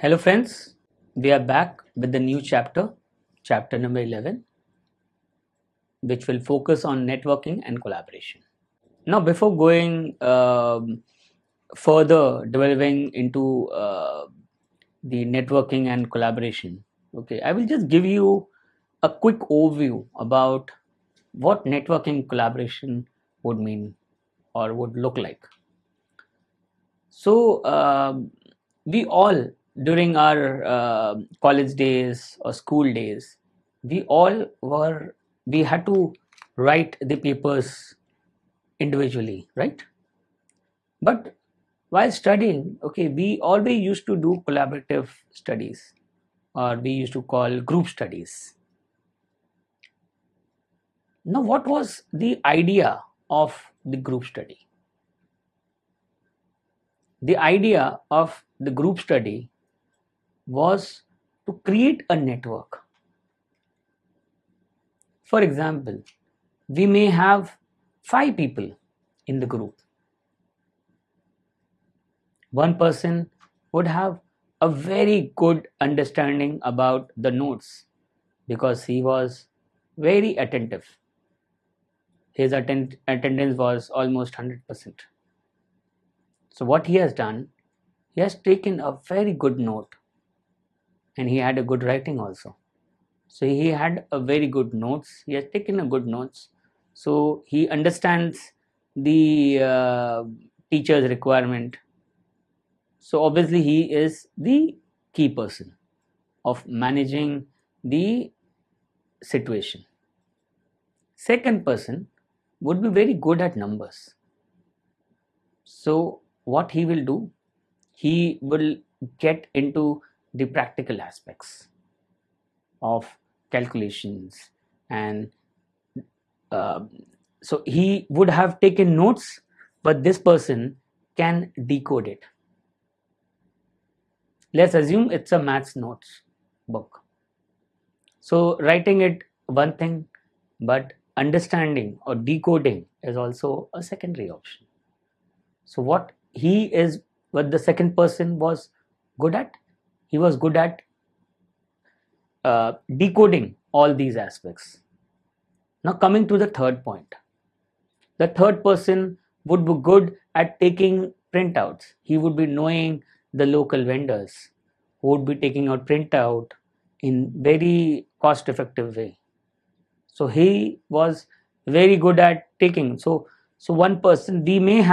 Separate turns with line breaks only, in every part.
Hello friends, we are back with the new chapter number 11, which will focus on networking and collaboration. Now, before going further delving into the networking and collaboration, okay, I will just give you a quick overview about what networking collaboration would mean or would look like. So, we all during our college days or school days, we all were we had to write the papers individually, right? But while studying, okay, we always used to do collaborative studies, or we used to call group studies. Now, what was the idea of the group study? The idea of the group study was to create a network. For example, we may have 5 people in the group. One person would have a very good understanding about the notes because he was very attentive. His attendance was almost 100%. So, what he has done, he has taken a very good note and he had a good writing also. So, he had a very good notes. He has taken a good notes. So, he understands the teacher's requirement. So obviously he is the key person of managing the situation. Second person would be very good at numbers. So what he will do, he will get into the practical aspects of calculations, and uh, so he would have taken notes, but this person can decode it. Let's assume it's a maths notes book. So writing it one thing, but understanding or decoding is also a secondary option. So what the second person was good at, he was good at decoding all these aspects. Now coming to the third point, the third person would be good at taking printouts. He would be knowing the local vendors who would be taking out printout in very cost effective way. So he was very good at taking. So one person,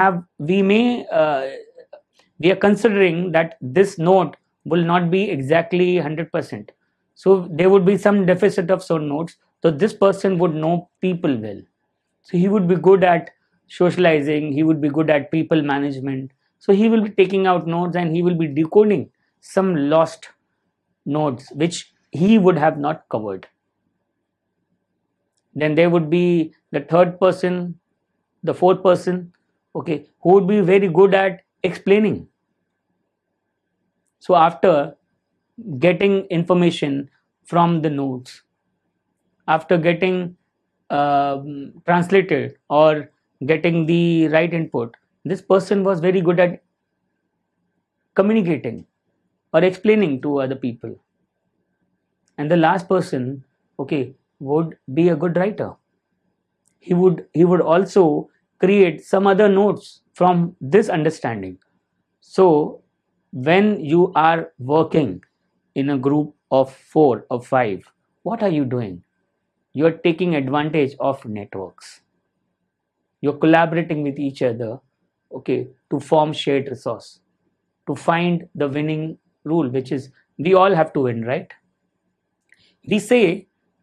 we are considering that this note will not be exactly 100%. So there would be some deficit of some notes. So this person would know people well. So he would be good at socializing, he would be good at people management. So he will be taking out notes and he will be decoding some lost notes which he would have not covered. Then there would be the third person, the fourth person, okay, who would be very good at explaining. So after getting information from the notes, after getting translated or getting the right input, this person was very good at communicating or explaining to other people. And the last person, okay, would be a good writer. He would also create some other notes from this understanding. So when you are working in a group of 4 or 5, what are you doing? You are taking advantage of networks. You're collaborating with each other, okay, to form shared resource, to find the winning rule, which is we all have to win, right? We say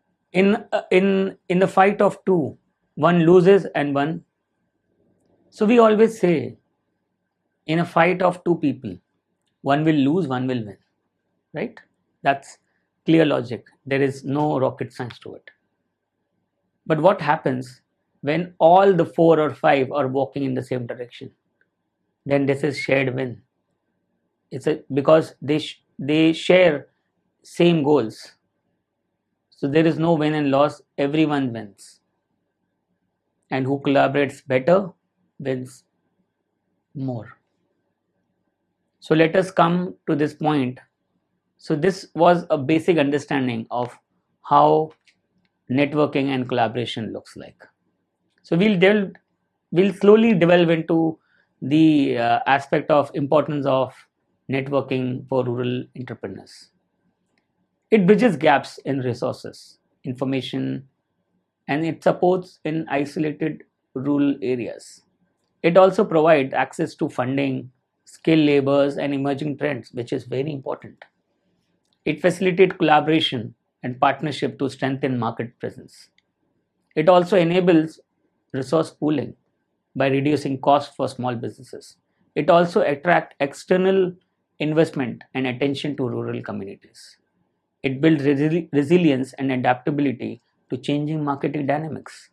in the fight of two, one loses and one. So we always say in a fight of two people, one will lose, one will win, right? That's clear logic. There is no rocket science to it. But what happens when all the 4 or 5 are walking in the same direction? Then this is shared win. Because they share same goals. So there is no win and loss. Everyone wins, and who collaborates better wins more. So let us come to this point. So this was a basic understanding of how networking and collaboration looks like. So we'll slowly delve into the aspect of importance of networking for rural entrepreneurs. It bridges gaps in resources, information, and it supports in isolated rural areas. It also provides access to funding, skilled laborers, and emerging trends, which is very important. It facilitates collaboration and partnership to strengthen market presence. It also enables resource pooling by reducing costs for small businesses. It also attracts external investment and attention to rural communities. It builds resilience and adaptability to changing marketing dynamics.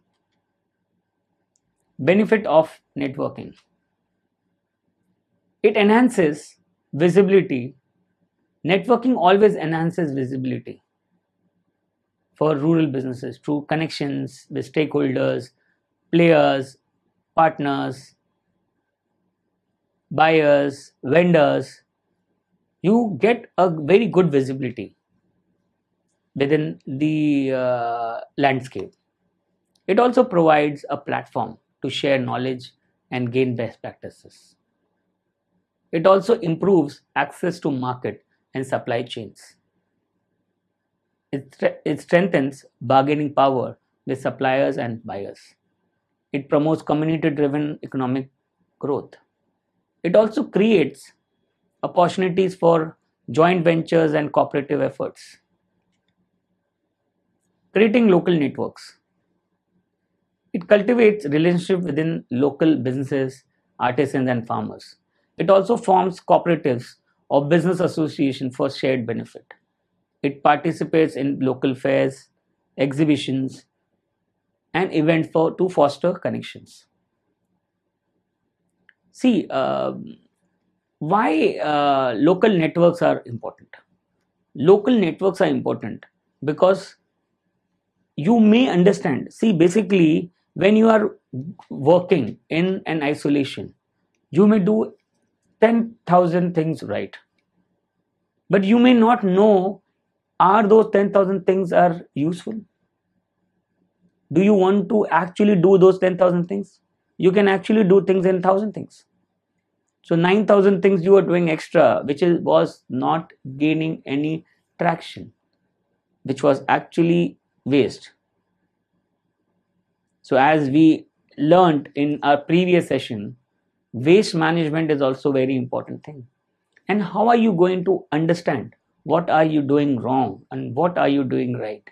Benefit of networking. It enhances visibility. Networking always enhances visibility for rural businesses through connections with stakeholders, players, partners, buyers, vendors. You get a very good visibility within the landscape. It also provides a platform to share knowledge and gain best practices. It also improves access to market and supply chains. It strengthens bargaining power with suppliers and buyers. It promotes community driven economic growth. It also creates opportunities for joint ventures and cooperative efforts. Creating local networks. It cultivates relationships within local businesses, artisans, and farmers. It also forms cooperatives or business associations for shared benefit. It participates in local fairs, exhibitions, and events to foster connections. See, why local networks are important? Local networks are important because you may understand. See, basically, when you are working in an isolation, you may do 10,000 things right, but you may not know are those 10,000 things are useful. Do you want to actually do those 10,000 things? You can actually do things in 1,000 things. So 9,000 things you are doing extra, which was not gaining any traction, which was actually waste. So as we learned in our previous session, waste management is also a very important thing. And how are you going to understand what are you doing wrong and what are you doing right?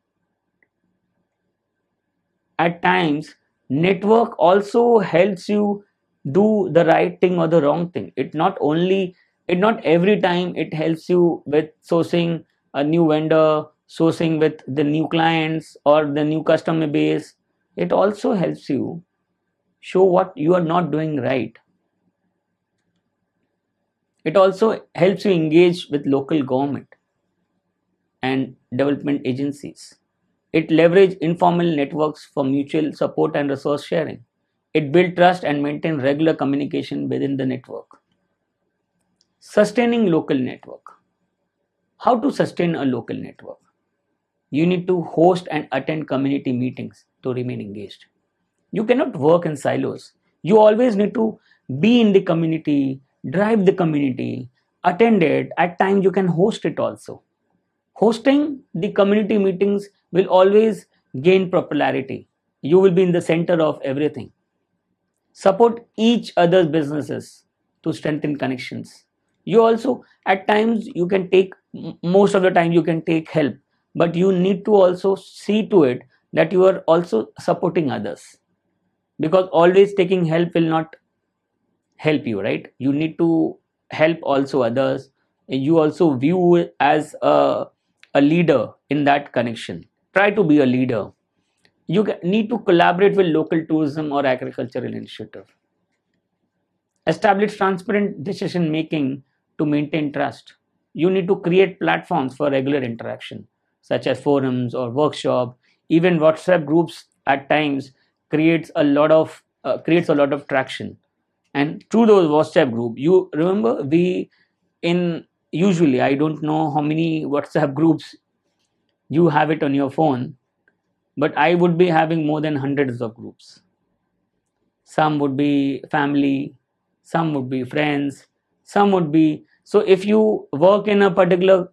At times, network also helps you do the right thing or the wrong thing. It not every time it helps you with sourcing a new vendor, sourcing with the new clients or the new customer base. It also helps you show what you are not doing right. It also helps you engage with local government and development agencies. It leverages informal networks for mutual support and resource sharing. It builds trust and maintains regular communication within the network. Sustaining local network. How to sustain a local network? You need to host and attend community meetings to remain engaged. You cannot work in silos. You always need to be in the community, drive the community, attend it. At times, you can host it also. Hosting the community meetings will always gain popularity. You will be in the center of everything. Support each other's businesses to strengthen connections. You also, at times, you can take, most of the time, you can take help, but you need to also see to it that you are also supporting others, because always taking help will not help you, right? You need to help also others. You also view it as a leader in that connection. Try to be a leader. You need to collaborate with local tourism or agricultural initiative. Establish transparent decision making to maintain trust. You need to create platforms for regular interaction, such as forums or workshop. Even WhatsApp groups at times creates a lot of traction. And through those WhatsApp group, you remember we in usually, I don't know how many WhatsApp groups you have it on your phone, but I would be having more than hundreds of groups. Some would be family, some would be friends, some would be. So if you work in a particular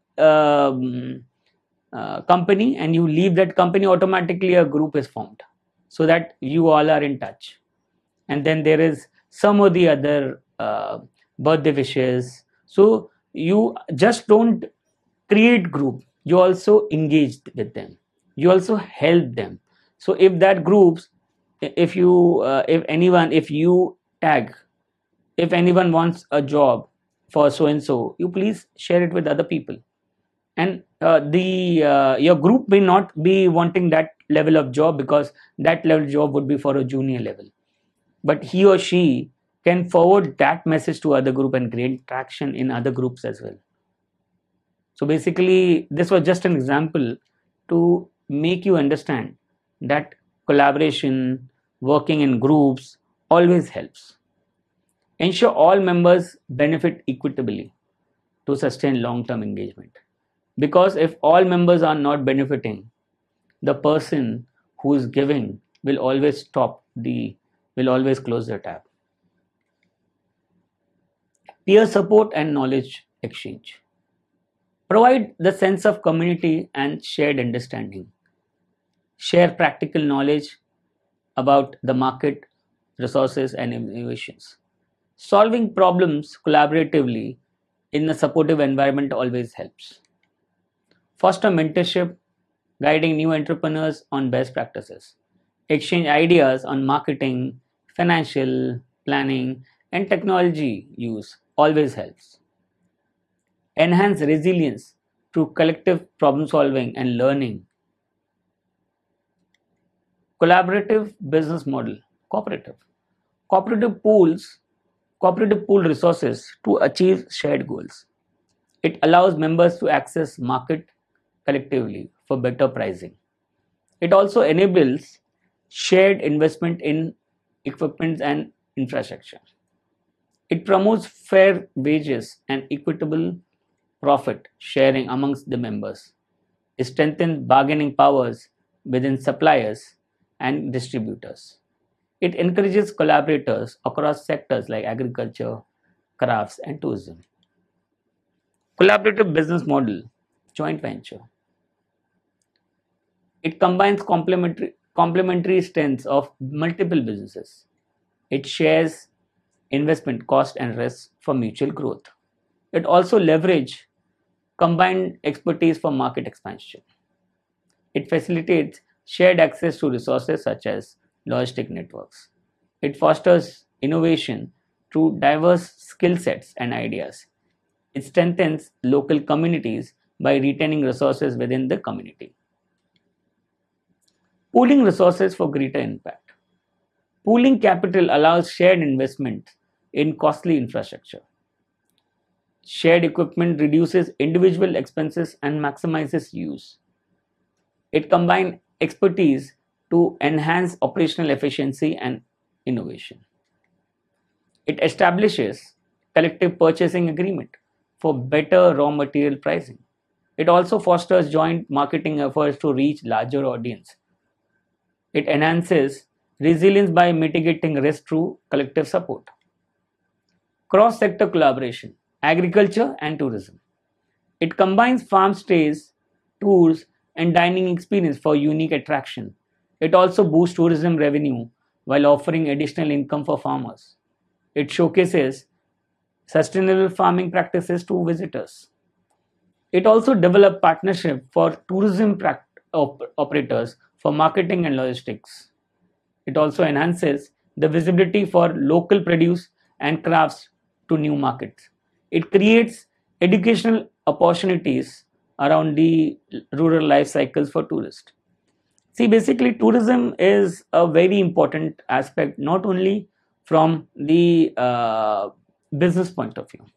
company and you leave that company, automatically a group is formed so that you all are in touch. And then there is some or the other birthday wishes. So you just don't create group, you also engaged with them, you also help them. So if that groups, if you if anyone, if you tag, if anyone wants a job for so and so, you please share it with other people. And the your group may not be wanting that level of job, because that level job would be for a junior level, but he or she can forward that message to other group and create traction in other groups as well. So basically this was just an example to make you understand that collaboration, working in groups always helps. Ensure all members benefit equitably to sustain long-term engagement. Because if all members are not benefiting, the person who is giving will always will always close the tab. Peer support and knowledge exchange. Provide the sense of community and shared understanding. Share practical knowledge about the market, resources, and innovations. Solving problems collaboratively in a supportive environment always helps. Foster mentorship, guiding new entrepreneurs on best practices. Exchange ideas on marketing, financial planning, and technology use always helps. Enhance resilience through collective problem solving and learning. Collaborative business model, cooperative. Cooperative pools, cooperative pool resources to achieve shared goals. It allows members to access market collectively for better pricing. It also enables shared investment in equipment and infrastructure. It promotes fair wages and equitable profit sharing amongst the members. It strengthens bargaining powers within suppliers and distributors. It encourages collaborators across sectors like agriculture, crafts, and tourism. Collaborative business model, joint venture. It combines complementary strengths of multiple businesses. It shares investment cost and risks for mutual growth. It also leverages combined expertise for market expansion. It facilitates shared access to resources such as logistic networks. It fosters innovation through diverse skill sets and ideas. It strengthens local communities by retaining resources within the community. Pooling resources for greater impact. Pooling capital allows shared investment in costly infrastructure. Shared equipment reduces individual expenses and maximizes use. It combines expertise to enhance operational efficiency and innovation. It establishes collective purchasing agreement for better raw material pricing. It also fosters joint marketing efforts to reach larger audience. It enhances resilience by mitigating risk through collective support. Cross-sector collaboration, agriculture and tourism. It combines farm stays, tours, and dining experience for unique attraction. It also boosts tourism revenue while offering additional income for farmers. It showcases sustainable farming practices to visitors. It also develops partnership for tourism operators for marketing and logistics. It also enhances the visibility for local produce and crafts to new markets. It creates educational opportunities around the rural life cycles for tourists. See, basically, tourism is a very important aspect, not only from the business point of view.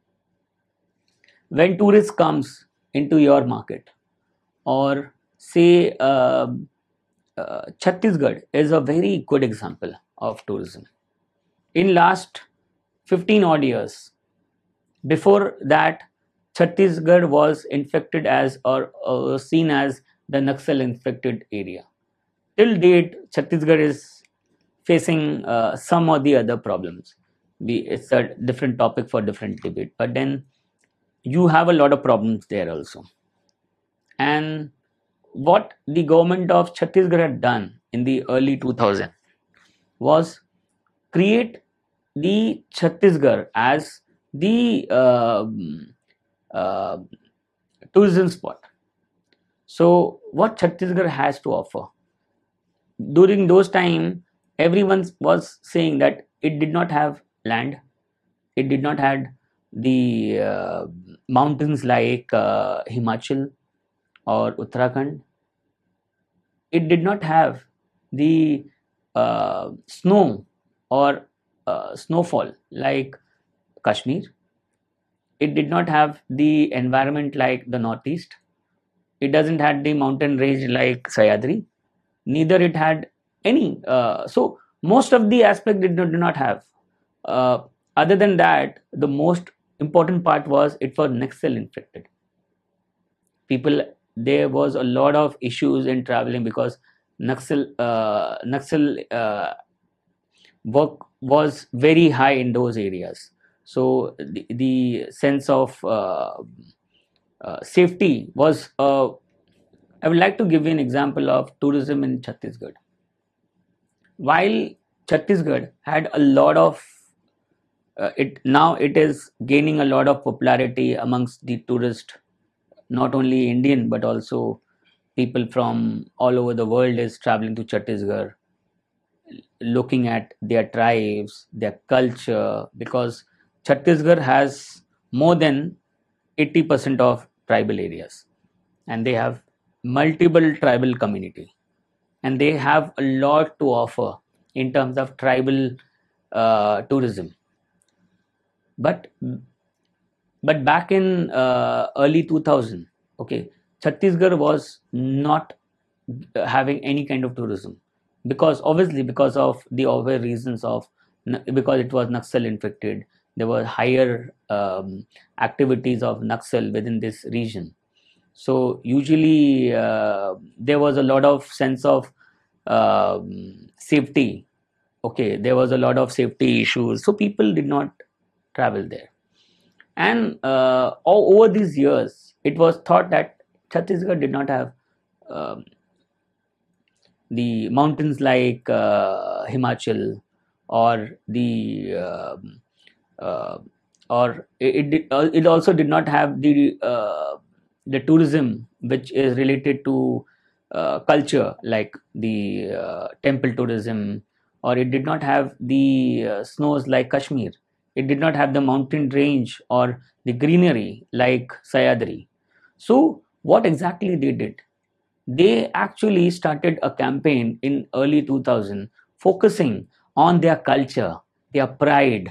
When tourist comes into your market, or say Chhattisgarh is a very good example of tourism. In last 15 odd years, before that, Chhattisgarh was infected as or seen as the Naxal infected area. Till date, Chhattisgarh is facing some or the other problems. It's a different topic for different debate, but then you have a lot of problems there also. And what the government of Chhattisgarh had done in the early 2000s was create the Chhattisgarh as the uh, tourism spot. So what Chhattisgarh has to offer? During those time, everyone was saying that it did not have land, it did not have the mountains like Himachal or Uttarakhand. It did not have the snow or snowfall like Kashmir. It did not have the environment like the Northeast. It doesn't have the mountain range like Sayadri. Neither it had any. So most of the aspect it did not have. Uh, Other than that, the most important part was it was Naxal infected. People, there was a lot of issues in traveling because Naxal work was very high in those areas. So the sense of safety was. I would like to give you an example of tourism in Chhattisgarh. While Chhattisgarh had a lot of it now it is gaining a lot of popularity amongst the tourists, not only Indian but also people from all over the world is traveling to Chhattisgarh, looking at their tribes, their culture, because Chhattisgarh has more than 80% of tribal areas, and they have multiple tribal community, and they have a lot to offer in terms of tribal tourism. But back in early 2000, okay, Chhattisgarh was not having any kind of tourism because obviously because of the obvious reasons of because it was Naxal infected. There were higher activities of Naxal within this region. So usually there was a lot of sense of safety. Okay, there was a lot of safety issues, so people did not travel there. And over these years, it was thought that Chhattisgarh did not have um the mountains like Himachal or the uh, or it also did not have the tourism which is related to culture like the temple tourism, or it did not have the snows like Kashmir. It did not have the mountain range or the greenery like Sayadri. So what exactly they did? They actually started a campaign in early 2000 focusing on their culture, their pride,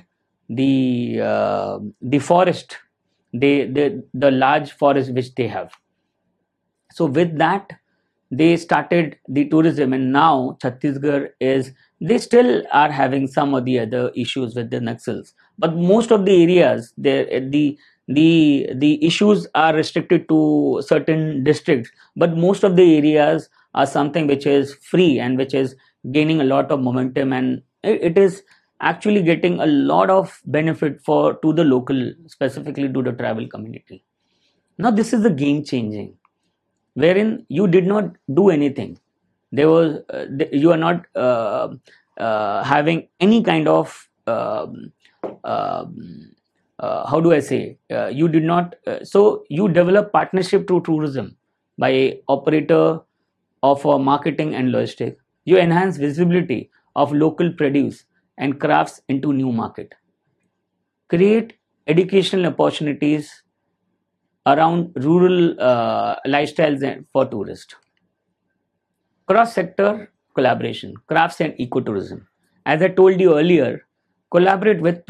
the forest, the large forest which they have. So with that, they started the tourism, and now Chhattisgarh is, they still are having some of the other issues with the Naxals, but most of the areas there the issues are restricted to certain districts, but most of the areas are something which is free and which is gaining a lot of momentum, and it is actually getting a lot of benefit for to the local, specifically to the tribal community. Now this is the game changing, wherein you did not do anything. There was you are not having any kind of how do I say, you did not so you develop partnership to tourism by operator of marketing and logistic. You enhance visibility of local produce and crafts into new market, create educational opportunities around rural lifestyles for tourists. Cross-sector collaboration, crafts and ecotourism. As I told you earlier, collaborate with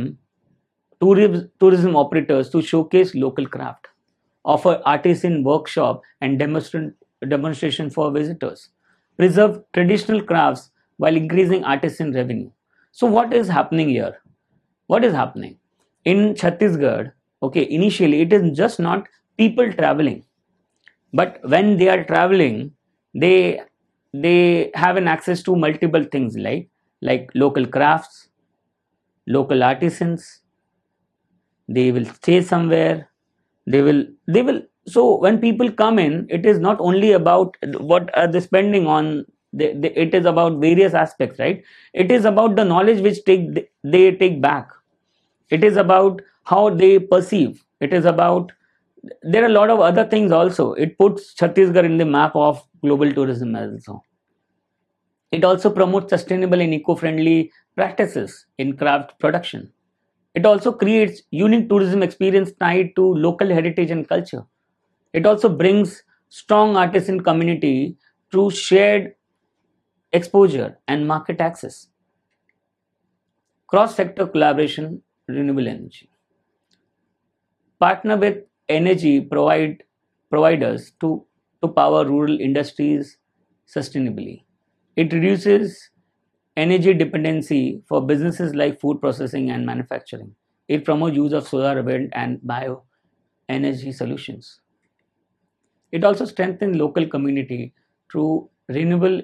tourism operators to showcase local craft, offer artisan workshop and demonstration for visitors, preserve traditional crafts while increasing artisan revenue. So what is happening here? What is happening in Chhattisgarh? Okay, initially it is just not people traveling, but when they are traveling, they they have an access to multiple things like local crafts, local artisans. They will stay somewhere. They will so when people come in, it is not only about what are they spending on. It is about various aspects, right? It is about the knowledge which they take back. It is about how they perceive. It is about, there are a lot of other things also. It puts Chhattisgarh in the map of global tourism also. It also promotes sustainable and eco-friendly practices in craft production. It also creates unique tourism experience tied to local heritage and culture. It also brings strong artisan community through shared exposure and market access. Cross-sector collaboration, renewable energy. Partner with energy providers to power rural industries sustainably. It reduces energy dependency for businesses like food processing and manufacturing. It promotes use of solar, wind, and bioenergy solutions. It also strengthens local community through renewable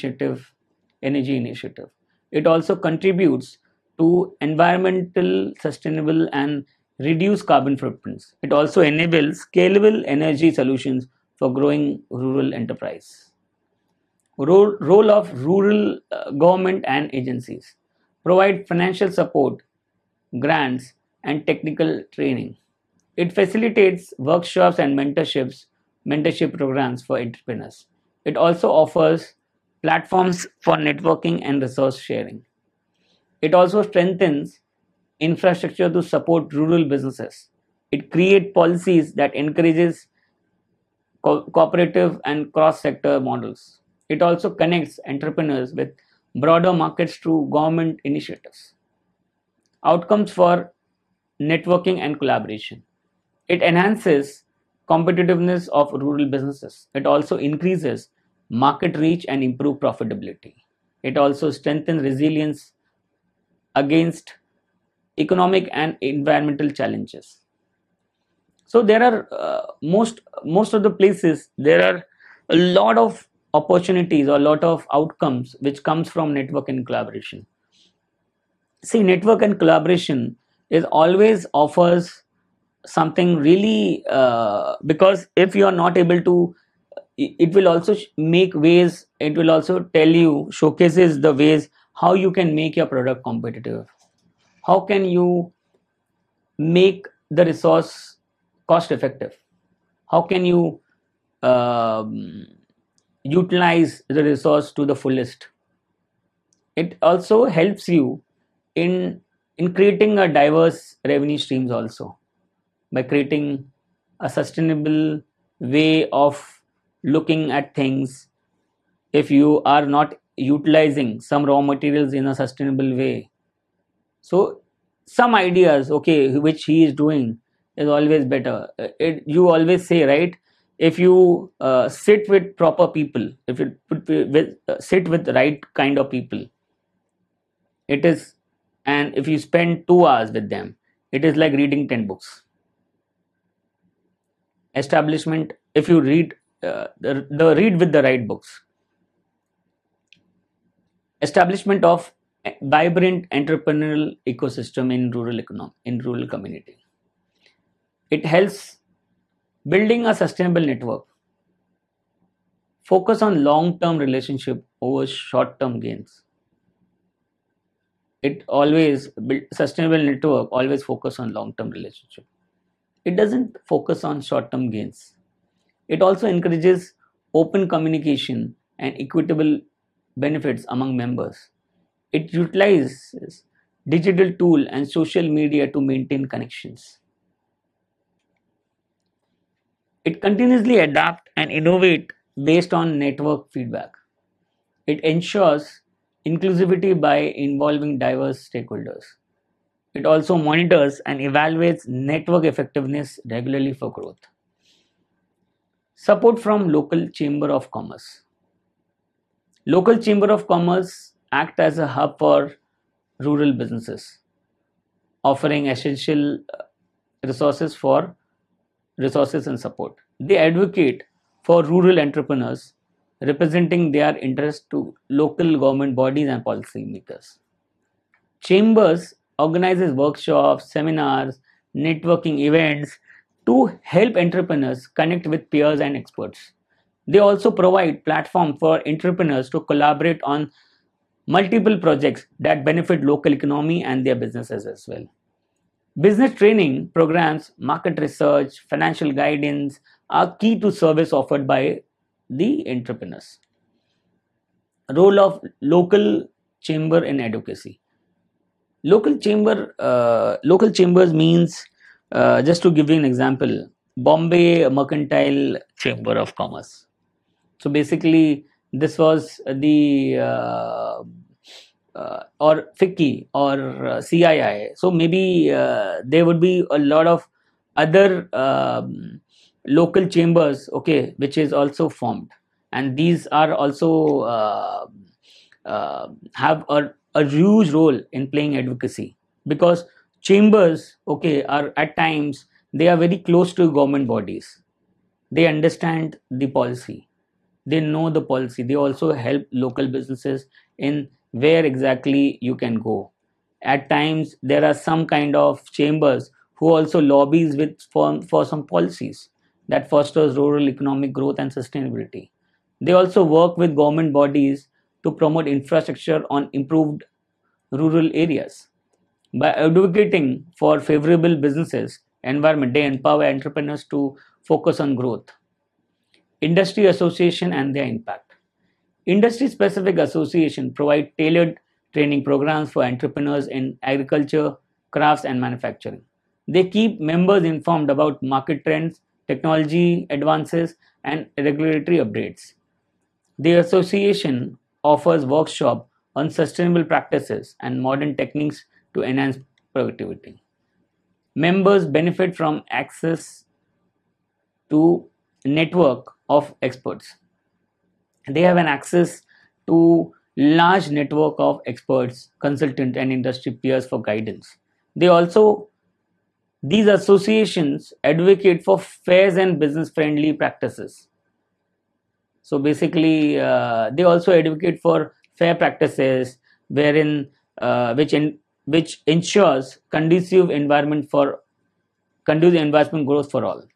energy initiative. It also contributes to environmental sustainable and reduce carbon footprints. It also enables scalable energy solutions for growing rural enterprise. Role of rural government and agencies. Provide financial support, grants, and technical training. It facilitates workshops and mentorship programs for entrepreneurs. It also offers platforms for networking and resource sharing. It also strengthens infrastructure to support rural businesses. It creates policies that encourages cooperative and cross-sector models. It also connects entrepreneurs with broader markets through government initiatives. Outcomes for networking and collaboration. It enhances competitiveness of rural businesses. It also increases market reach and improve profitability. It also strengthens resilience against economic and environmental challenges. So there are most of the places there are a lot of opportunities or a lot of outcomes which comes from network and collaboration. See, network and collaboration is always offers something really, because if you are not able to, it will also make ways, it will also tell you, showcases the ways how you can make your product competitive, how can you make the resource cost effective, how can you um, utilize the resource to the fullest. It also helps you in creating a diverse revenue streams also, by creating a sustainable way of looking at things. If you are not utilizing some raw materials in a sustainable way, so some ideas, okay, which he is doing is always better. You always say, right, if you sit with proper people, if you sit with the right kind of people, it is, and if you spend 2 hours with them, it is like reading 10 books. Establishment, if you read the read with the right books. Establishment of vibrant entrepreneurial ecosystem in rural community. It helps building a sustainable network. Focus on long term relationship over short term gains. It always sustainable network always focus on long term relationship. It doesn't focus on short term gains. It also encourages open communication and equitable benefits among members. It utilizes digital tool and social media to maintain connections. It continuously adapt and innovate based on network feedback. It ensures inclusivity by involving diverse stakeholders. It also monitors and evaluates network effectiveness regularly for growth. Support from local chamber of commerce. Local chamber of commerce act as a hub for rural businesses, offering essential resources for resources and support. They advocate for rural entrepreneurs, representing their interest to local government bodies and policymakers. Chambers organizes workshops, seminars, networking events to help entrepreneurs connect with peers and experts. They also provide platform for entrepreneurs to collaborate on multiple projects that benefit local economy and their businesses as well. Business training programs, market research, financial guidance are key to service offered by the entrepreneurs. Role of local chamber in advocacy. Local chambers means, just to give you an example, Bombay Mercantile Chamber of Commerce. So basically, this was the or FICCI or CII. So maybe there would be a lot of other local chambers, okay, which is also formed, and these are also have a huge role in playing advocacy, because chambers, okay, are at times they are very close to government bodies. They understand the policy, they know the policy, they also help local businesses in where exactly you can go. At times there are some kind of chambers who also lobbies with for some policies that fosters rural economic growth and sustainability. They also work with government bodies to promote infrastructure on improved rural areas. By advocating for favorable businesses environment, they empower entrepreneurs to focus on growth. Industry association and their impact. Industry specific association provide tailored training programs for entrepreneurs in agriculture, crafts and manufacturing. They keep members informed about market trends, technology advances and regulatory updates. The association offers workshops on sustainable practices and modern techniques to enhance productivity. Members benefit from access to network of experts. They have an access to large network of experts, consultant and industry peers for guidance. They also, these associations advocate for fair and business friendly practices. So basically they also advocate for fair practices wherein which ensures conducive environment growth for all.